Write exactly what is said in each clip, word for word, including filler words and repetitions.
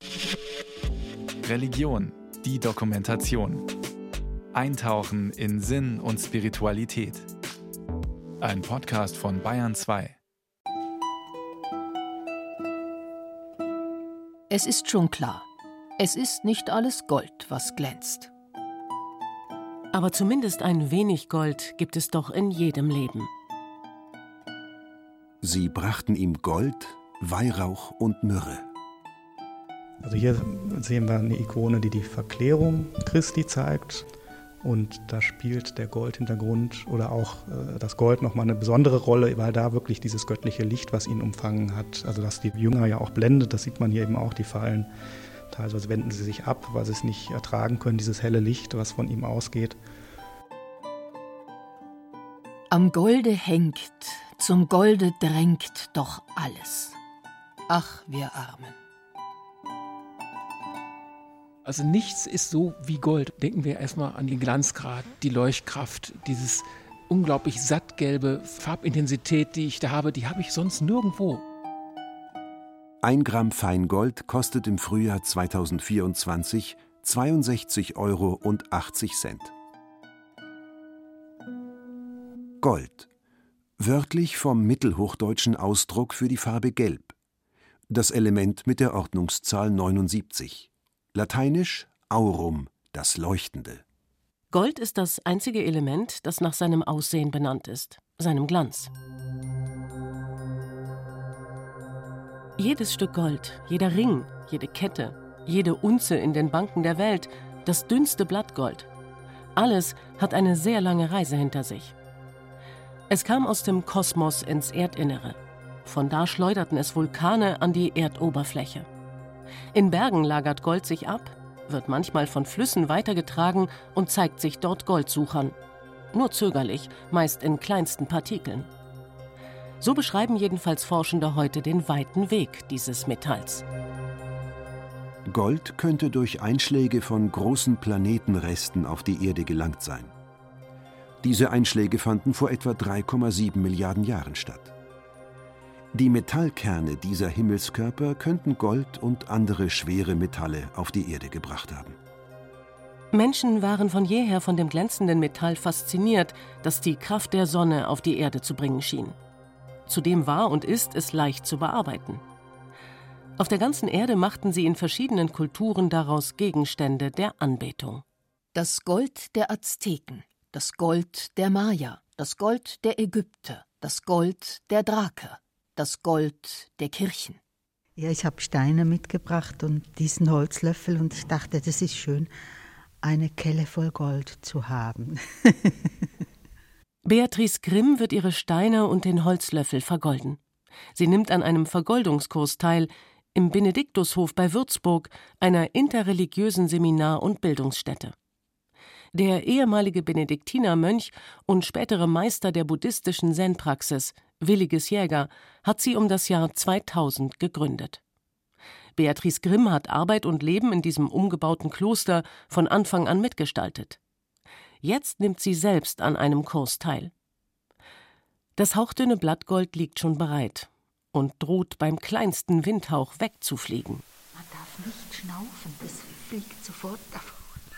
Religion, die Dokumentation. Eintauchen in Sinn und Spiritualität. Ein Podcast von Bayern zwei. Es ist schon klar, es ist nicht alles Gold, was glänzt. Aber zumindest ein wenig Gold gibt es doch in jedem Leben. Sie brachten ihm Gold, Weihrauch und Myrrhe. Also hier sehen wir eine Ikone, die die Verklärung Christi zeigt. Und da spielt der Goldhintergrund oder auch äh, das Gold nochmal eine besondere Rolle, weil da wirklich dieses göttliche Licht, was ihn umfangen hat, also dass die Jünger ja auch blendet, das sieht man hier eben auch, die fallen, teilweise wenden sie sich ab, weil sie es nicht ertragen können, dieses helle Licht, was von ihm ausgeht. Am Golde hängt, zum Golde drängt doch alles. Ach, wir Armen. Also nichts ist so wie Gold. Denken wir erstmal an den Glanzgrad, die Leuchtkraft, dieses unglaublich sattgelbe Farbintensität, die ich da habe, die habe ich sonst nirgendwo. Ein Gramm Feingold kostet im Frühjahr zweitausendvierundzwanzig zweiundsechzig Euro und achtzig Cent. Gold. Wörtlich vom mittelhochdeutschen Ausdruck für die Farbe Gelb. Das Element mit der Ordnungszahl neunundsiebzig. Lateinisch aurum, das Leuchtende. Gold ist das einzige Element, das nach seinem Aussehen benannt ist, seinem Glanz. Jedes Stück Gold, jeder Ring, jede Kette, jede Unze in den Banken der Welt, das dünnste Blattgold, alles hat eine sehr lange Reise hinter sich. Es kam aus dem Kosmos ins Erdinnere. Von da schleuderten es Vulkane an die Erdoberfläche. In Bergen lagert Gold sich ab, wird manchmal von Flüssen weitergetragen und zeigt sich dort Goldsuchern. Nur zögerlich, meist in kleinsten Partikeln. So beschreiben jedenfalls Forschende heute den weiten Weg dieses Metalls. Gold könnte durch Einschläge von großen Planetenresten auf die Erde gelangt sein. Diese Einschläge fanden vor etwa drei Komma sieben Milliarden Jahren statt. Die Metallkerne dieser Himmelskörper könnten Gold und andere schwere Metalle auf die Erde gebracht haben. Menschen waren von jeher von dem glänzenden Metall fasziniert, das die Kraft der Sonne auf die Erde zu bringen schien. Zudem war und ist es leicht zu bearbeiten. Auf der ganzen Erde machten sie in verschiedenen Kulturen daraus Gegenstände der Anbetung. Das Gold der Azteken, das Gold der Maya, das Gold der Ägypter, das Gold der Thraker. Das Gold der Kirchen. Ja, ich habe Steine mitgebracht und diesen Holzlöffel und ich dachte, das ist schön, eine Kelle voll Gold zu haben. Beatrice Grimm wird ihre Steine und den Holzlöffel vergolden. Sie nimmt an einem Vergoldungskurs teil im Benediktushof bei Würzburg, einer interreligiösen Seminar- und Bildungsstätte. Der ehemalige Benediktinermönch und spätere Meister der buddhistischen Zen-Praxis, Williges Jäger, hat sie um das Jahr zweitausend gegründet. Beatrice Grimm hat Arbeit und Leben in diesem umgebauten Kloster von Anfang an mitgestaltet. Jetzt nimmt sie selbst an einem Kurs teil. Das hauchdünne Blattgold liegt schon bereit und droht beim kleinsten Windhauch wegzufliegen. Man darf nicht schnaufen, das fliegt sofort davon.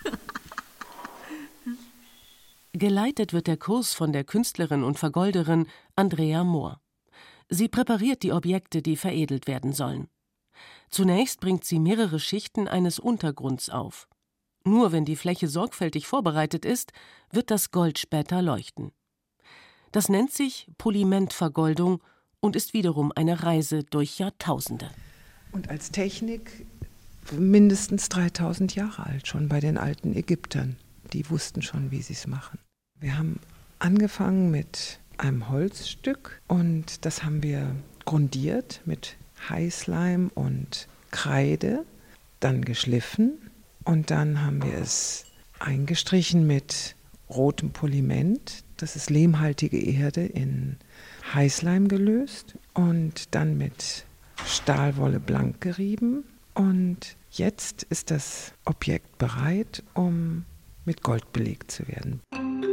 Geleitet wird der Kurs von der Künstlerin und Vergolderin Andrea Mohr. Sie präpariert die Objekte, die veredelt werden sollen. Zunächst bringt sie mehrere Schichten eines Untergrunds auf. Nur wenn die Fläche sorgfältig vorbereitet ist, wird das Gold später leuchten. Das nennt sich Polimentvergoldung und ist wiederum eine Reise durch Jahrtausende. Und als Technik mindestens dreitausend Jahre alt, schon bei den alten Ägyptern. Die wussten schon, wie sie es machen. Wir haben angefangen mit einem Holzstück und das haben wir grundiert mit Heißleim und Kreide, dann geschliffen und dann haben wir es eingestrichen mit rotem Poliment. Das ist lehmhaltige Erde in Heißleim gelöst und dann mit Stahlwolle blank gerieben. Und jetzt ist das Objekt bereit, um mit Gold belegt zu werden.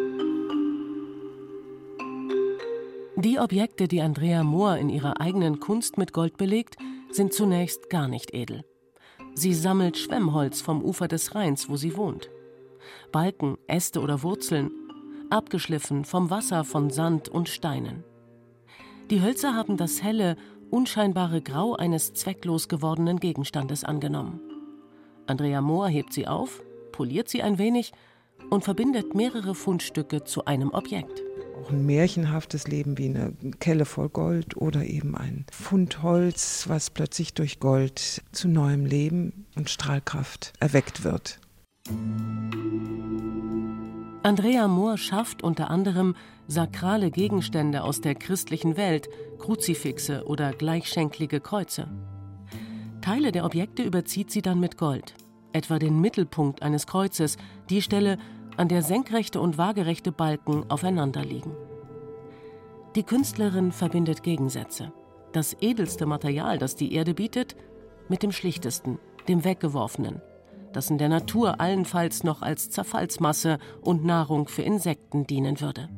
Die Objekte, die Andrea Mohr in ihrer eigenen Kunst mit Gold belegt, sind zunächst gar nicht edel. Sie sammelt Schwemmholz vom Ufer des Rheins, wo sie wohnt. Balken, Äste oder Wurzeln, abgeschliffen vom Wasser von Sand und Steinen. Die Hölzer haben das helle, unscheinbare Grau eines zwecklos gewordenen Gegenstandes angenommen. Andrea Mohr hebt sie auf, poliert sie ein wenig und verbindet mehrere Fundstücke zu einem Objekt. Auch ein märchenhaftes Leben wie eine Kelle voll Gold oder eben ein Fund Holz, was plötzlich durch Gold zu neuem Leben und Strahlkraft erweckt wird. Andrea Mohr schafft unter anderem sakrale Gegenstände aus der christlichen Welt, Kruzifixe oder gleichschenklige Kreuze. Teile der Objekte überzieht sie dann mit Gold, etwa den Mittelpunkt eines Kreuzes, die Stelle, an der senkrechte und waagerechte Balken aufeinander liegen. Die Künstlerin verbindet Gegensätze. Das edelste Material, das die Erde bietet, mit dem schlichtesten, dem Weggeworfenen, das in der Natur allenfalls noch als Zerfallsmasse und Nahrung für Insekten dienen würde.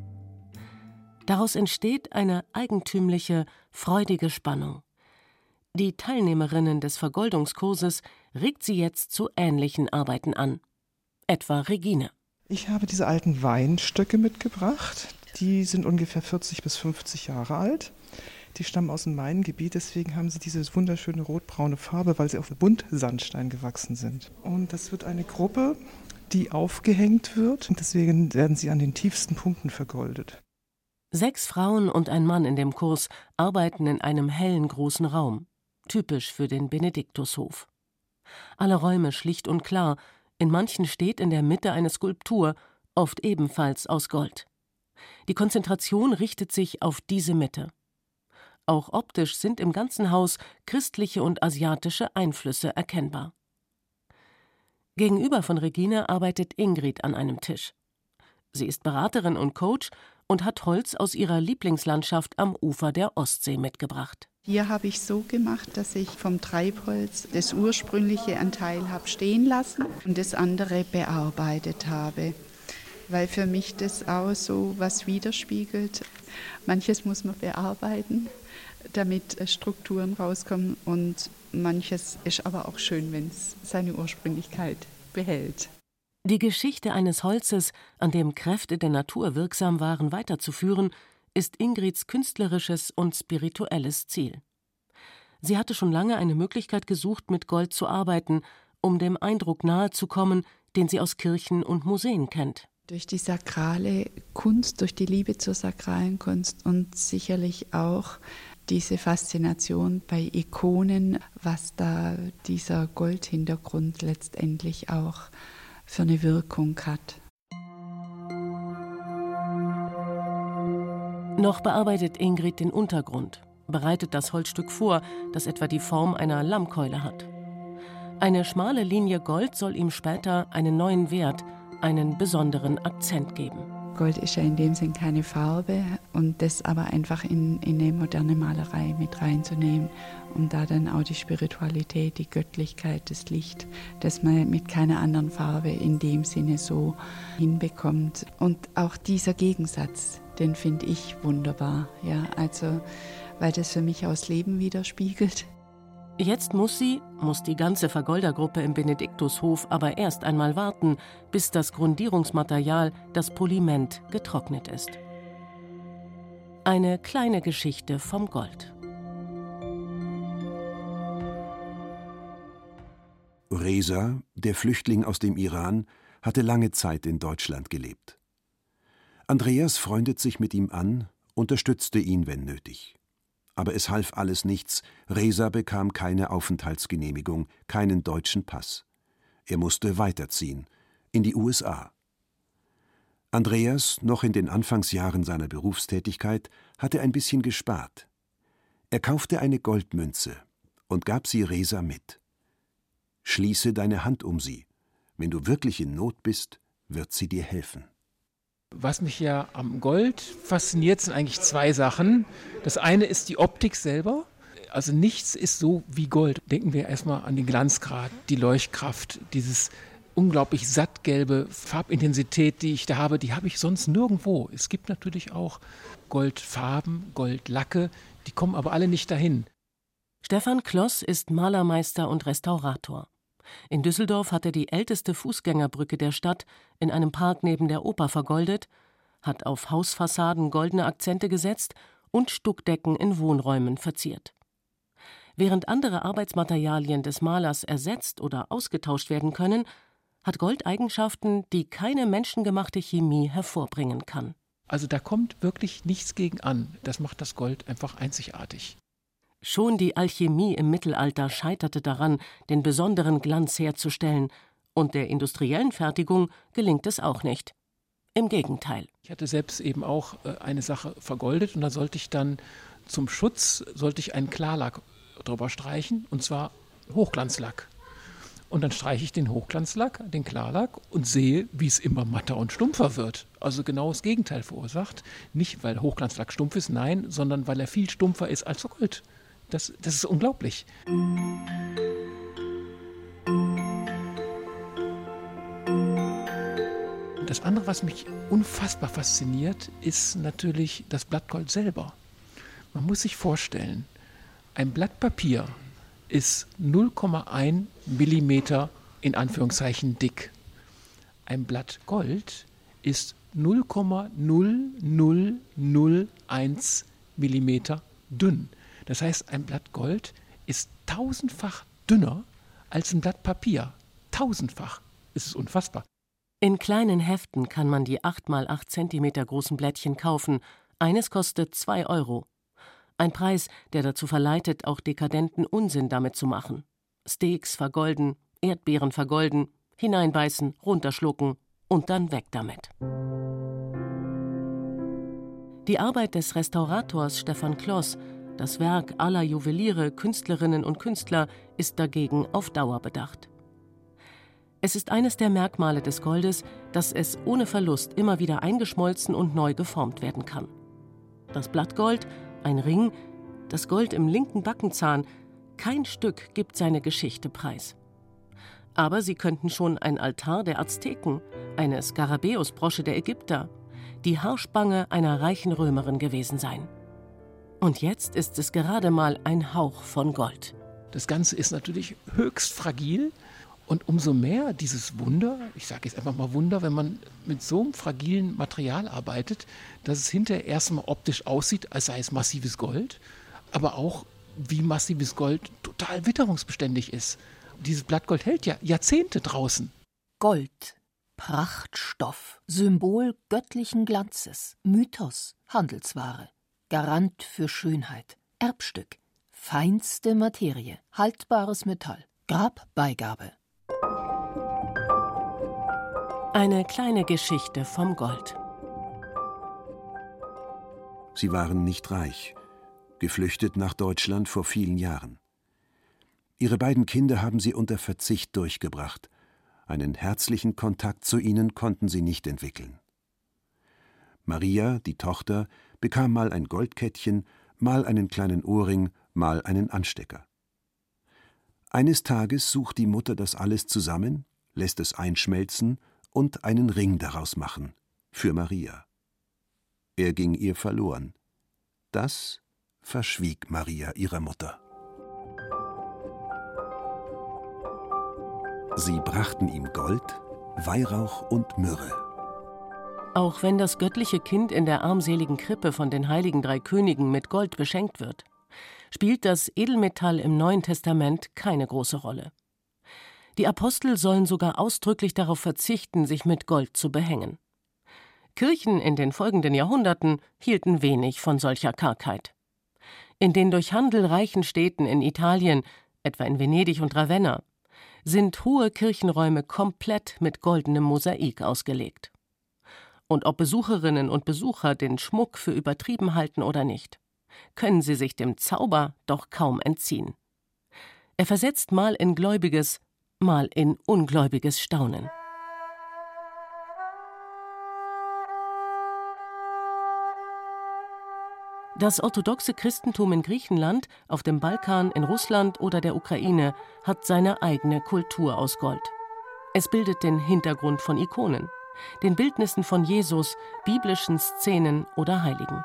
Daraus entsteht eine eigentümliche, freudige Spannung. Die Teilnehmerinnen des Vergoldungskurses regt sie jetzt zu ähnlichen Arbeiten an. Etwa Regine. Ich habe diese alten Weinstöcke mitgebracht. Die sind ungefähr vierzig bis fünfzig Jahre alt. Die stammen aus dem Maingebiet, deswegen haben sie diese wunderschöne rotbraune Farbe, weil sie auf Buntsandstein gewachsen sind. Und das wird eine Gruppe, die aufgehängt wird. Und deswegen werden sie an den tiefsten Punkten vergoldet. Sechs Frauen und ein Mann in dem Kurs arbeiten in einem hellen großen Raum, typisch für den Benediktushof. Alle Räume schlicht und klar, in manchen steht in der Mitte eine Skulptur, oft ebenfalls aus Gold. Die Konzentration richtet sich auf diese Mitte. Auch optisch sind im ganzen Haus christliche und asiatische Einflüsse erkennbar. Gegenüber von Regine arbeitet Ingrid an einem Tisch. Sie ist Beraterin und Coach und hat Holz aus ihrer Lieblingslandschaft am Ufer der Ostsee mitgebracht. Hier habe ich so gemacht, dass ich vom Treibholz das ursprüngliche Anteil habe stehen lassen und das andere bearbeitet habe, weil für mich das auch so was widerspiegelt. Manches muss man bearbeiten, damit Strukturen rauskommen, und manches ist aber auch schön, wenn es seine Ursprünglichkeit behält. Die Geschichte eines Holzes, an dem Kräfte der Natur wirksam waren, weiterzuführen, ist Ingrids künstlerisches und spirituelles Ziel. Sie hatte schon lange eine Möglichkeit gesucht, mit Gold zu arbeiten, um dem Eindruck nahezukommen, den sie aus Kirchen und Museen kennt. Durch die sakrale Kunst, durch die Liebe zur sakralen Kunst und sicherlich auch diese Faszination bei Ikonen, was da dieser Goldhintergrund letztendlich auch für eine Wirkung hat. Noch bearbeitet Ingrid den Untergrund, bereitet das Holzstück vor, das etwa die Form einer Lammkeule hat. Eine schmale Linie Gold soll ihm später einen neuen Wert, einen besonderen Akzent geben. Gold ist ja in dem Sinn keine Farbe, und das aber einfach in, in eine moderne Malerei mit reinzunehmen, um da dann auch die Spiritualität, die Göttlichkeit, das Licht, das man mit keiner anderen Farbe in dem Sinne so hinbekommt. Und auch dieser Gegensatz, den finde ich wunderbar, ja, also weil das für mich auch das Leben widerspiegelt. Jetzt muss sie, muss die ganze Vergoldergruppe im Benediktushof aber erst einmal warten, bis das Grundierungsmaterial, das Poliment, getrocknet ist. Eine kleine Geschichte vom Gold. Reza, der Flüchtling aus dem Iran, hatte lange Zeit in Deutschland gelebt. Andreas freundet sich mit ihm an, unterstützte ihn, wenn nötig. Aber es half alles nichts. Reza bekam keine Aufenthaltsgenehmigung, keinen deutschen Pass. Er musste weiterziehen, in die U S A. Andreas, noch in den Anfangsjahren seiner Berufstätigkeit, hatte ein bisschen gespart. Er kaufte eine Goldmünze und gab sie Reza mit. Schließe deine Hand um sie. Wenn du wirklich in Not bist, wird sie dir helfen. Was mich ja am Gold fasziniert, sind eigentlich zwei Sachen. Das eine ist die Optik selber. Also nichts ist so wie Gold. Denken wir erstmal an den Glanzgrad, die Leuchtkraft, dieses unglaublich sattgelbe Farbintensität, die ich da habe, die habe ich sonst nirgendwo. Es gibt natürlich auch Goldfarben, Goldlacke, die kommen aber alle nicht dahin. Stefan Kloss ist Malermeister und Restaurator. In Düsseldorf hat er die älteste Fußgängerbrücke der Stadt in einem Park neben der Oper vergoldet, hat auf Hausfassaden goldene Akzente gesetzt und Stuckdecken in Wohnräumen verziert. Während andere Arbeitsmaterialien des Malers ersetzt oder ausgetauscht werden können, hat Gold Eigenschaften, die keine menschengemachte Chemie hervorbringen kann. Also da kommt wirklich nichts gegen an. Das macht das Gold einfach einzigartig. Schon die Alchemie im Mittelalter scheiterte daran, den besonderen Glanz herzustellen, und der industriellen Fertigung gelingt es auch nicht. Im Gegenteil. Ich hatte selbst eben auch eine Sache vergoldet und da sollte ich dann zum Schutz sollte ich einen Klarlack drüber streichen, und zwar Hochglanzlack. Und dann streiche ich den Hochglanzlack, den Klarlack, und sehe, wie es immer matter und stumpfer wird. Also genau das Gegenteil verursacht. Nicht, weil Hochglanzlack stumpf ist, nein, sondern weil er viel stumpfer ist als Gold. Das, das ist unglaublich. Das andere, was mich unfassbar fasziniert, ist natürlich das Blattgold selber. Man muss sich vorstellen, ein Blatt Papier ist null Komma eins Millimeter in Anführungszeichen dick. Ein Blatt Gold ist null Komma null null null eins Millimeter dünn. Das heißt, ein Blatt Gold ist tausendfach dünner als ein Blatt Papier. Tausendfach. Es ist unfassbar. In kleinen Heften kann man die acht mal acht Zentimeter großen Blättchen kaufen. Eines kostet zwei Euro. Ein Preis, der dazu verleitet, auch dekadenten Unsinn damit zu machen. Steaks vergolden, Erdbeeren vergolden, hineinbeißen, runterschlucken und dann weg damit. Die Arbeit des Restaurators Stefan Kloss, das Werk aller Juweliere, Künstlerinnen und Künstler, ist dagegen auf Dauer bedacht. Es ist eines der Merkmale des Goldes, dass es ohne Verlust immer wieder eingeschmolzen und neu geformt werden kann. Das Blattgold, ein Ring, das Gold im linken Backenzahn, kein Stück gibt seine Geschichte preis. Aber sie könnten schon ein Altar der Azteken, eine Skarabäusbrosche der Ägypter, die Haarspange einer reichen Römerin gewesen sein. Und jetzt ist es gerade mal ein Hauch von Gold. Das Ganze ist natürlich höchst fragil. Und umso mehr dieses Wunder, ich sage jetzt einfach mal Wunder, wenn man mit so einem fragilen Material arbeitet, dass es hinterher erstmal optisch aussieht, als sei es massives Gold, aber auch wie massives Gold total witterungsbeständig ist. Dieses Blattgold hält ja Jahrzehnte draußen. Gold, Prachtstoff, Symbol göttlichen Glanzes, Mythos, Handelsware, Garant für Schönheit, Erbstück, feinste Materie, haltbares Metall, Grabbeigabe. Eine kleine Geschichte vom Gold. Sie waren nicht reich, geflüchtet nach Deutschland vor vielen Jahren. Ihre beiden Kinder haben sie unter Verzicht durchgebracht. Einen herzlichen Kontakt zu ihnen konnten sie nicht entwickeln. Maria, die Tochter, bekam mal ein Goldkettchen, mal einen kleinen Ohrring, mal einen Anstecker. Eines Tages sucht die Mutter das alles zusammen, lässt es einschmelzen und einen Ring daraus machen, für Maria. Er ging ihr verloren. Das verschwieg Maria ihrer Mutter. Sie brachten ihm Gold, Weihrauch und Myrrhe. Auch wenn das göttliche Kind in der armseligen Krippe von den heiligen drei Königen mit Gold beschenkt wird, spielt das Edelmetall im Neuen Testament keine große Rolle. Die Apostel sollen sogar ausdrücklich darauf verzichten, sich mit Gold zu behängen. Kirchen in den folgenden Jahrhunderten hielten wenig von solcher Kargheit. In den durch Handel reichen Städten in Italien, etwa in Venedig und Ravenna, sind hohe Kirchenräume komplett mit goldenem Mosaik ausgelegt. Und ob Besucherinnen und Besucher den Schmuck für übertrieben halten oder nicht, können sie sich dem Zauber doch kaum entziehen. Er versetzt mal in gläubiges, mal in ungläubiges Staunen. Das orthodoxe Christentum in Griechenland, auf dem Balkan, in Russland oder der Ukraine hat seine eigene Kultur aus Gold. Es bildet den Hintergrund von Ikonen, den Bildnissen von Jesus, biblischen Szenen oder Heiligen.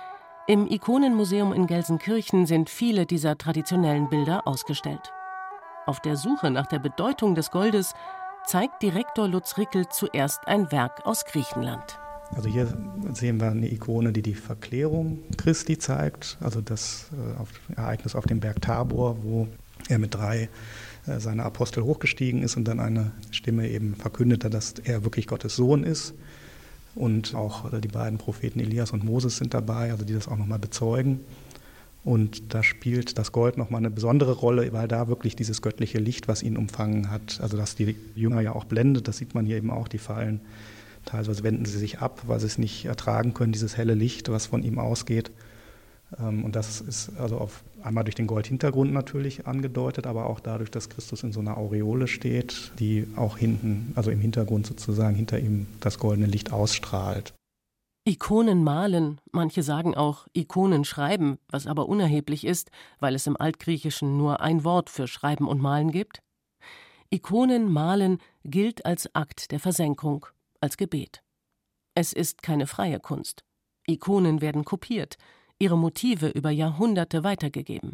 Im Ikonenmuseum in Gelsenkirchen sind viele dieser traditionellen Bilder ausgestellt. Auf der Suche nach der Bedeutung des Goldes zeigt Direktor Lutz Rickel zuerst ein Werk aus Griechenland. Also hier sehen wir eine Ikone, die die Verklärung Christi zeigt, also das äh, Ereignis auf dem Berg Tabor, wo er mit drei äh, seiner Apostel hochgestiegen ist und dann eine Stimme eben verkündete, dass er wirklich Gottes Sohn ist. Und auch äh, die beiden Propheten Elias und Moses sind dabei, also die das auch nochmal bezeugen. Und da spielt das Gold nochmal eine besondere Rolle, weil da wirklich dieses göttliche Licht, was ihn umfangen hat, also dass die Jünger ja auch blendet, das sieht man hier eben auch, die fallen. Teilweise wenden sie sich ab, weil sie es nicht ertragen können, dieses helle Licht, was von ihm ausgeht. Und das ist also auf, einmal durch den Goldhintergrund natürlich angedeutet, aber auch dadurch, dass Christus in so einer Aureole steht, die auch hinten, also im Hintergrund sozusagen, hinter ihm das goldene Licht ausstrahlt. Ikonen malen, manche sagen auch Ikonen schreiben, was aber unerheblich ist, weil es im Altgriechischen nur ein Wort für Schreiben und Malen gibt. Ikonen malen gilt als Akt der Versenkung, als Gebet. Es ist keine freie Kunst. Ikonen werden kopiert, ihre Motive über Jahrhunderte weitergegeben.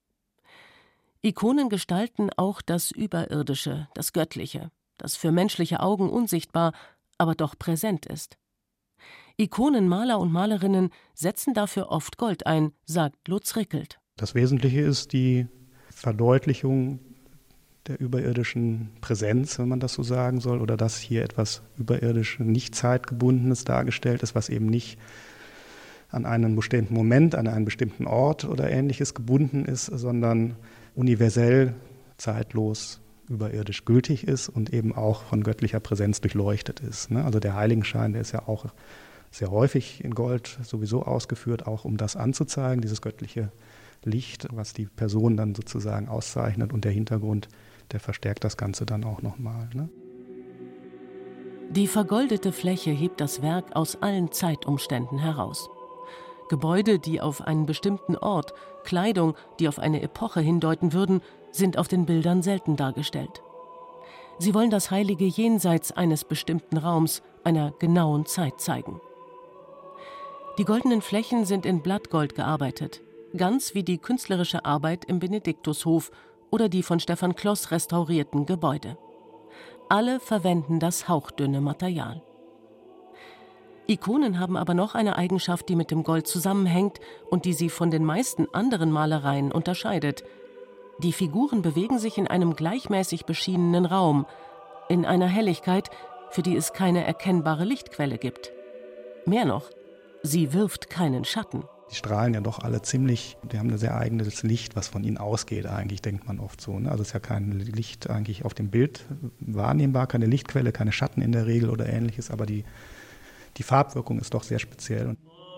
Ikonen gestalten auch das Überirdische, das Göttliche, das für menschliche Augen unsichtbar, aber doch präsent ist. Ikonenmaler und Malerinnen setzen dafür oft Gold ein, sagt Lutz Rickelt. Das Wesentliche ist die Verdeutlichung der überirdischen Präsenz, wenn man das so sagen soll, oder dass hier etwas überirdisch, nicht zeitgebundenes dargestellt ist, was eben nicht an einen bestimmten Moment, an einen bestimmten Ort oder Ähnliches gebunden ist, sondern universell, zeitlos, überirdisch gültig ist und eben auch von göttlicher Präsenz durchleuchtet ist. Also der Heiligenschein, der ist ja auch sehr häufig in Gold sowieso ausgeführt, auch um das anzuzeigen, dieses göttliche Licht, was die Person dann sozusagen auszeichnet, und der Hintergrund, der verstärkt das Ganze dann auch nochmal. Ne? Die vergoldete Fläche hebt das Werk aus allen Zeitumständen heraus. Gebäude, die auf einen bestimmten Ort, Kleidung, die auf eine Epoche hindeuten würden, sind auf den Bildern selten dargestellt. Sie wollen das heilige Jenseits eines bestimmten Raums, einer genauen Zeit zeigen. Die goldenen Flächen sind in Blattgold gearbeitet, ganz wie die künstlerische Arbeit im Benediktushof oder die von Stefan Kloss restaurierten Gebäude. Alle verwenden das hauchdünne Material. Ikonen haben aber noch eine Eigenschaft, die mit dem Gold zusammenhängt und die sie von den meisten anderen Malereien unterscheidet. Die Figuren bewegen sich in einem gleichmäßig beschienenen Raum, in einer Helligkeit, für die es keine erkennbare Lichtquelle gibt. Mehr noch, sie wirft keinen Schatten. Die strahlen ja doch alle ziemlich, die haben ein sehr eigenes Licht, was von ihnen ausgeht eigentlich, denkt man oft so. Ne? Also es ist ja kein Licht eigentlich auf dem Bild wahrnehmbar, keine Lichtquelle, keine Schatten in der Regel oder Ähnliches, aber die, die Farbwirkung ist doch sehr speziell.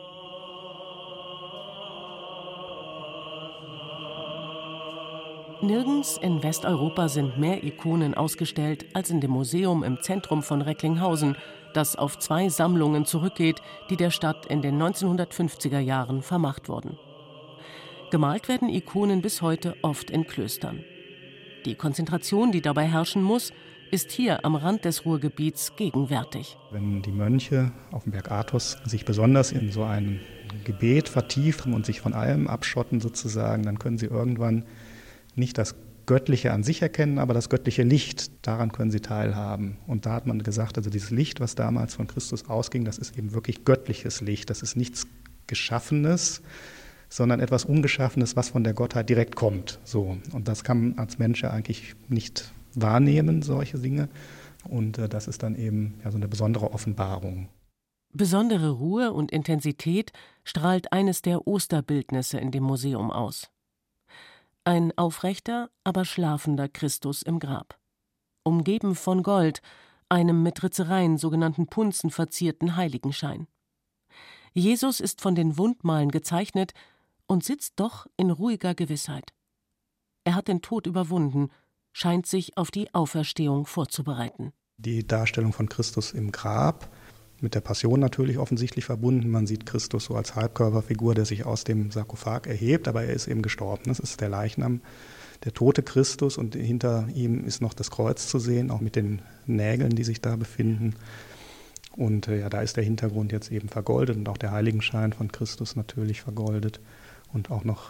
Nirgends in Westeuropa sind mehr Ikonen ausgestellt als in dem Museum im Zentrum von Recklinghausen, das auf zwei Sammlungen zurückgeht, die der Stadt in den neunzehnhundertfünfziger Jahren vermacht wurden. Gemalt werden Ikonen bis heute oft in Klöstern. Die Konzentration, die dabei herrschen muss, ist hier am Rand des Ruhrgebiets gegenwärtig. Wenn die Mönche auf dem Berg Athos sich besonders in so ein Gebet vertiefen und sich von allem abschotten sozusagen, dann können sie irgendwann nicht das Göttliche an sich erkennen, aber das göttliche Licht, daran können sie teilhaben. Und da hat man gesagt, also dieses Licht, was damals von Christus ausging, das ist eben wirklich göttliches Licht. Das ist nichts Geschaffenes, sondern etwas Ungeschaffenes, was von der Gottheit direkt kommt. So. Und das kann man als Mensch ja eigentlich nicht wahrnehmen, solche Dinge. Und äh, das ist dann eben ja, so eine besondere Offenbarung. Besondere Ruhe und Intensität strahlt eines der Osterbildnisse in dem Museum aus. Ein aufrechter, aber schlafender Christus im Grab. Umgeben von Gold, einem mit Ritzereien, sogenannten Punzen verzierten Heiligenschein. Jesus ist von den Wundmalen gezeichnet und sitzt doch in ruhiger Gewissheit. Er hat den Tod überwunden, scheint sich auf die Auferstehung vorzubereiten. Die Darstellung von Christus im Grab, mit der Passion natürlich offensichtlich verbunden. Man sieht Christus so als Halbkörperfigur, der sich aus dem Sarkophag erhebt, aber er ist eben gestorben. Das ist der Leichnam, der tote Christus, und hinter ihm ist noch das Kreuz zu sehen, auch mit den Nägeln, die sich da befinden. Und äh, ja, da ist der Hintergrund jetzt eben vergoldet und auch der Heiligenschein von Christus natürlich vergoldet und auch noch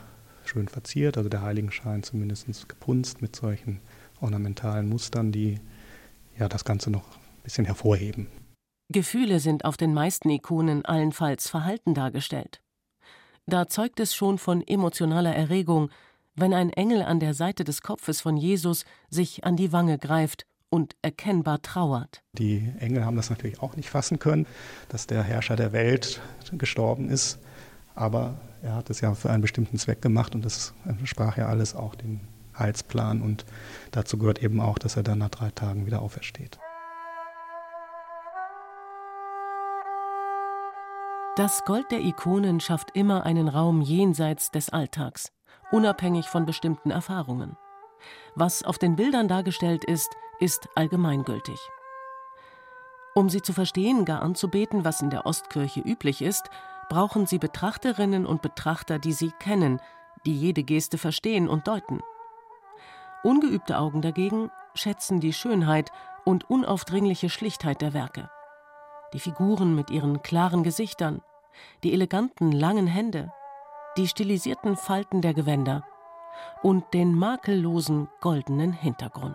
schön verziert, also der Heiligenschein zumindest gepunzt mit solchen ornamentalen Mustern, die ja das Ganze noch ein bisschen hervorheben. Gefühle sind auf den meisten Ikonen allenfalls verhalten dargestellt. Da zeugt es schon von emotionaler Erregung, wenn ein Engel an der Seite des Kopfes von Jesus sich an die Wange greift und erkennbar trauert. Die Engel haben das natürlich auch nicht fassen können, dass der Herrscher der Welt gestorben ist, aber er hat es ja für einen bestimmten Zweck gemacht und das entsprach ja alles auch dem Heilsplan und dazu gehört eben auch, dass er dann nach drei Tagen wieder aufersteht. Das Gold der Ikonen schafft immer einen Raum jenseits des Alltags, unabhängig von bestimmten Erfahrungen. Was auf den Bildern dargestellt ist, ist allgemeingültig. Um sie zu verstehen, gar anzubeten, was in der Ostkirche üblich ist, brauchen sie Betrachterinnen und Betrachter, die sie kennen, die jede Geste verstehen und deuten. Ungeübte Augen dagegen schätzen die Schönheit und unaufdringliche Schlichtheit der Werke. Die Figuren mit ihren klaren Gesichtern, die eleganten langen Hände, die stilisierten Falten der Gewänder und den makellosen goldenen Hintergrund.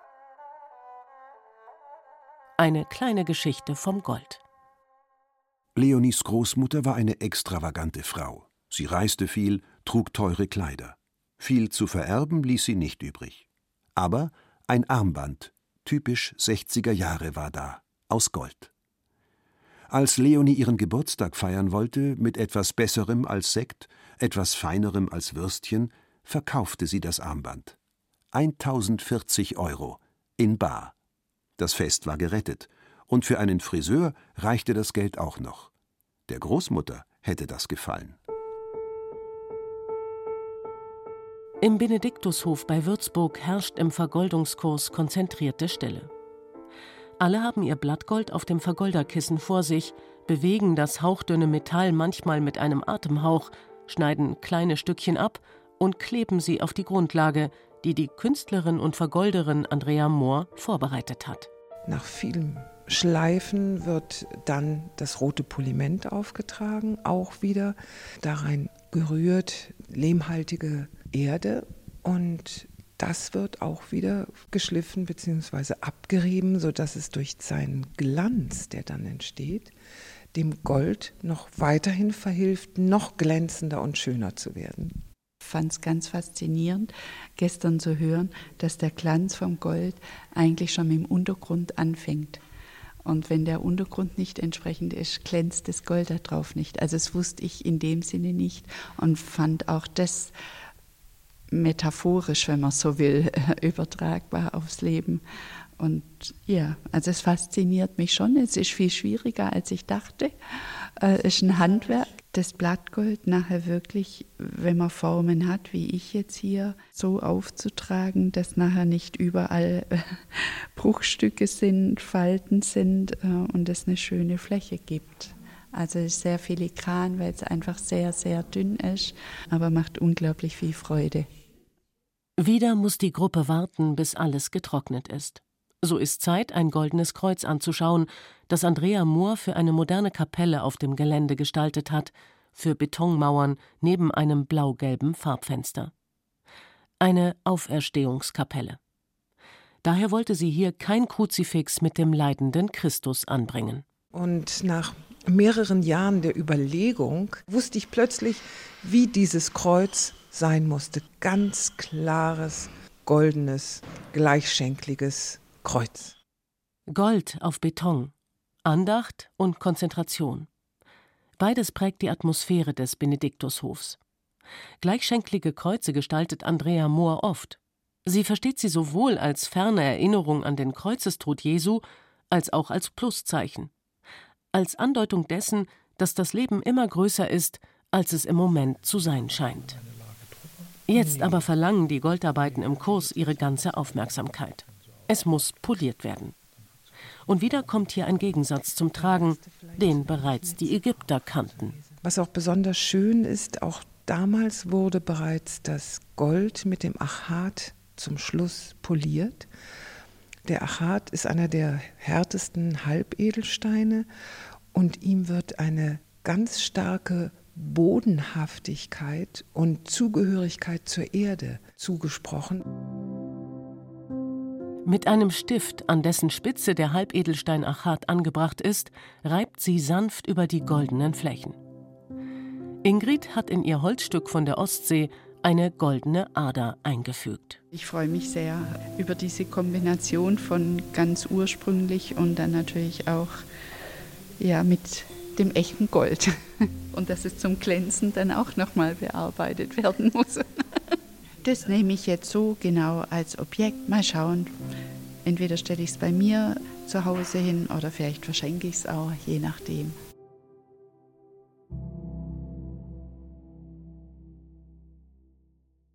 Eine kleine Geschichte vom Gold. Leonies Großmutter war eine extravagante Frau. Sie reiste viel, trug teure Kleider. Viel zu vererben ließ sie nicht übrig. Aber ein Armband, typisch sechziger Jahre, war da, aus Gold. Als Leonie ihren Geburtstag feiern wollte, mit etwas Besserem als Sekt, etwas Feinerem als Würstchen, verkaufte sie das Armband. eintausendvierzig Euro, in bar. Das Fest war gerettet, und für einen Friseur reichte das Geld auch noch. Der Großmutter hätte das gefallen. Im Benediktushof bei Würzburg herrscht im Vergoldungskurs konzentrierte Stille. Alle haben ihr Blattgold auf dem Vergolderkissen vor sich, bewegen das hauchdünne Metall manchmal mit einem Atemhauch, schneiden kleine Stückchen ab und kleben sie auf die Grundlage, die die Künstlerin und Vergolderin Andrea Mohr vorbereitet hat. Nach vielem Schleifen wird dann das rote Poliment aufgetragen, auch wieder darein gerührt lehmhaltige Erde, und das wird auch wieder geschliffen bzw. abgerieben, sodass es durch seinen Glanz, der dann entsteht, dem Gold noch weiterhin verhilft, noch glänzender und schöner zu werden. Ich fand es ganz faszinierend, gestern zu hören, dass der Glanz vom Gold eigentlich schon mit dem Untergrund anfängt. Und wenn der Untergrund nicht entsprechend ist, glänzt das Gold da drauf nicht. Also das wusste ich in dem Sinne nicht und fand auch das metaphorisch, wenn man so will, übertragbar aufs Leben. Und ja, also es fasziniert mich schon. Es ist viel schwieriger, als ich dachte. Es ist ein Handwerk, das Blattgold nachher wirklich, wenn man Formen hat, wie ich jetzt hier, so aufzutragen, dass nachher nicht überall Bruchstücke sind, Falten sind und es eine schöne Fläche gibt. Also es ist sehr filigran, weil es einfach sehr, sehr dünn ist, aber macht unglaublich viel Freude. Wieder muss die Gruppe warten, bis alles getrocknet ist. So ist Zeit, ein goldenes Kreuz anzuschauen, das Andrea Mohr für eine moderne Kapelle auf dem Gelände gestaltet hat, für Betonmauern neben einem blau-gelben Farbfenster. Eine Auferstehungskapelle. Daher wollte sie hier kein Kruzifix mit dem leidenden Christus anbringen. Und nach mehreren Jahren der Überlegung wusste ich plötzlich, wie dieses Kreuz sein musste. Ganz klares, goldenes, gleichschenkliges Kreuz. Gold auf Beton, Andacht und Konzentration. Beides prägt die Atmosphäre des Benediktushofs. Gleichschenklige Kreuze gestaltet Andrea Mohr oft. Sie versteht sie sowohl als ferne Erinnerung an den Kreuzestod Jesu, als auch als Pluszeichen. Als Andeutung dessen, dass das Leben immer größer ist, als es im Moment zu sein scheint. Jetzt aber verlangen die Goldarbeiten im Kurs ihre ganze Aufmerksamkeit. Es muss poliert werden. Und wieder kommt hier ein Gegensatz zum Tragen, den bereits die Ägypter kannten. Was auch besonders schön ist, auch damals wurde bereits das Gold mit dem Achat zum Schluss poliert. Der Achat ist einer der härtesten Halbedelsteine und ihm wird eine ganz starke Bodenhaftigkeit und Zugehörigkeit zur Erde zugesprochen. Mit einem Stift, an dessen Spitze der Halbedelstein Achat angebracht ist, reibt sie sanft über die goldenen Flächen. Ingrid hat in ihr Holzstück von der Ostsee eine goldene Ader eingefügt. Ich freue mich sehr über diese Kombination von ganz ursprünglich und dann natürlich auch ja, mit dem echten Gold. Und dass es zum Glänzen dann auch nochmal bearbeitet werden muss. Das nehme ich jetzt so genau als Objekt. Mal schauen. Entweder stelle ich es bei mir zu Hause hin oder vielleicht verschenke ich es auch, je nachdem.